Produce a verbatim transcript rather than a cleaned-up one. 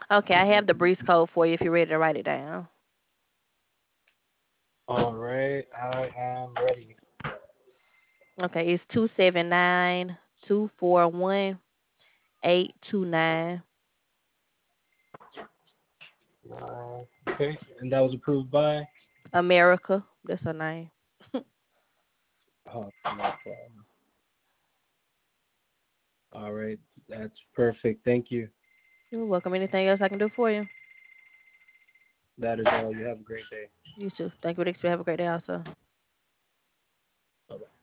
Okay, I have the breeze code for you if you're ready to write it down. All right, I am ready. Okay, it's two seven nine two four one eight two nine. Uh, okay, and that was approved by. America. That's her name. Oh, no problem. All right, that's perfect. Thank you. You're welcome. Anything else I can do for you? That is all. You have a great day. You too. Thank you. Thanks. Have a great day also. Bye bye.